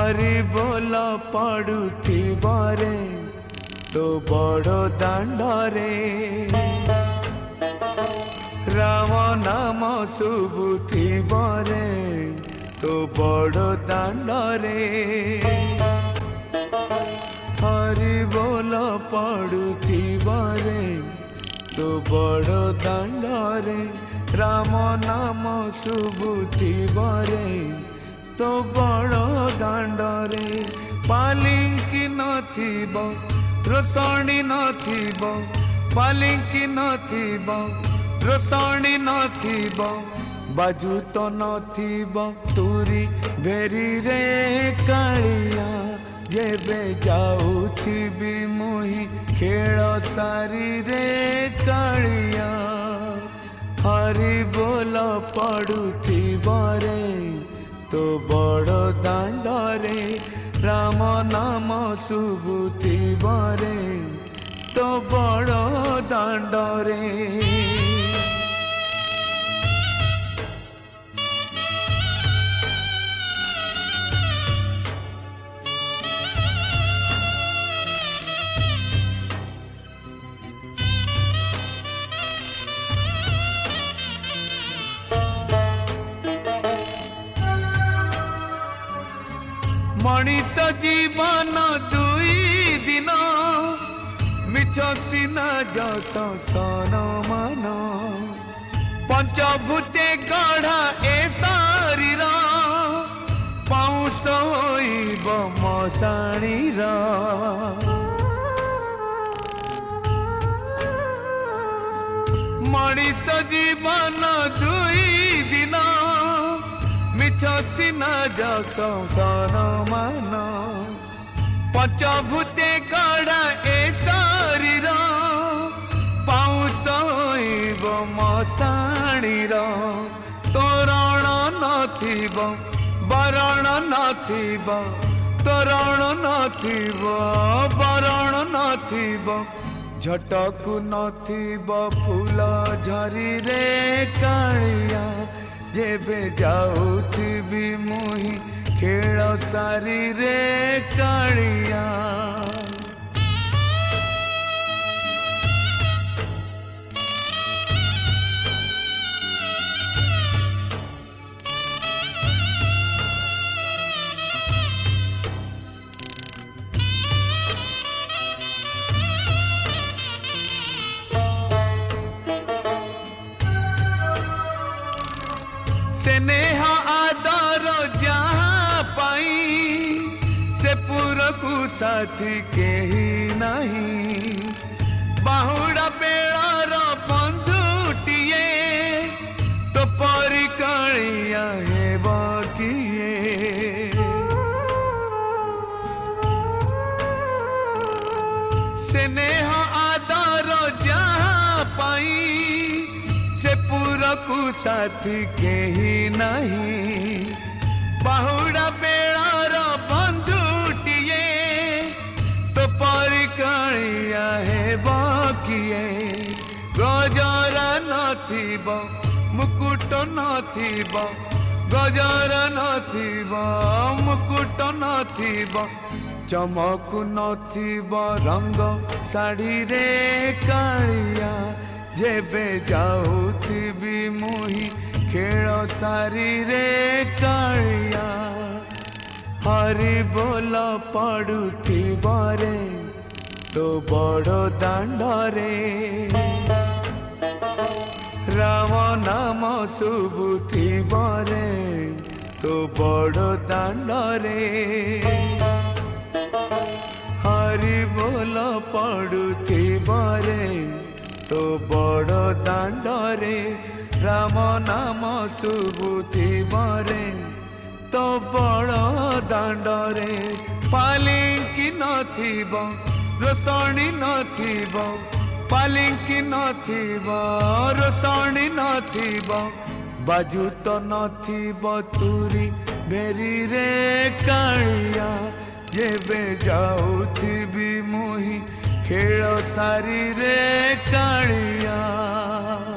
हरि बोल पड़ुथिबरे तो बड़ दांडरे राम नाम शुभुथिबरे तो बड़ दांडरे हरि बोल पड़ुथिबरे तो बड़ दांडरे राम नाम शुभुथिबरे तो बड़ दांडरे पालिंकी नथिब रोषणी नथिब पालिंकी नथिब रोषणी नथिब बाजू तो नथिब तुरी भेरी रे कालिया जेबे जाउथिबी मुही खेल सारी रे कालिया हरि बोल पड़ुथिबरे तो बड़ दांडरे राम नाम शुभुथिबरे तो बड़ दांडरे मनीष जीवन दुई दिन मिछ सिना जस सन मन पंचभूते गढ़ा ए शरीर पाउस होइब मशाणीर मनीष जीवन दुई दिन मिछ सिना जस सन मन पंचभूते गढ़ा ए शरीर पाउस होइब मशाणीर तोरण नथिब बरण नथिब तोरण नथिब बरण नथिब झटकु नथिब फूल झरी रे कालिया जेबे जाउथिबी मुही खेल सारी रे कालिया स्नेह आदर जहाँ पाई से पुरकु साथी केही नहीं बाहुड़ा बेड़ार बंधुटिए तो परिकालिया हेब किए स्नेह आदर जहाँ पाई से पुरकु साथी केही नहीं बाहुड़ा बेड़ार बंधुटिए तो परिकालिया हेब किए गजर नथिब मुकुट नथिब गजर नथिब मुकुट नथिब चमक नथिब रंग साड़ी रे कालिया जेबे जाउथिबी मुही खेल सारी रे कालिया हरि बोल पड़ुथिबरे तो बड़ दांडरे राम नाम शुभुथिबरे तो बड़ दांडरे हरि बोल पड़ुथिबरे तो बड़ दांडरे राम नाम शुभुथिबरे तो बड़ दांडरे पालिंकी नथिब रोषणी नथिब पालिंकी नथिब रोषणी नथिब बाजू तो नथिब तुरी भेरी रे कालिया जेबे जाउथिबी मुही खेल सारी रे कालिया।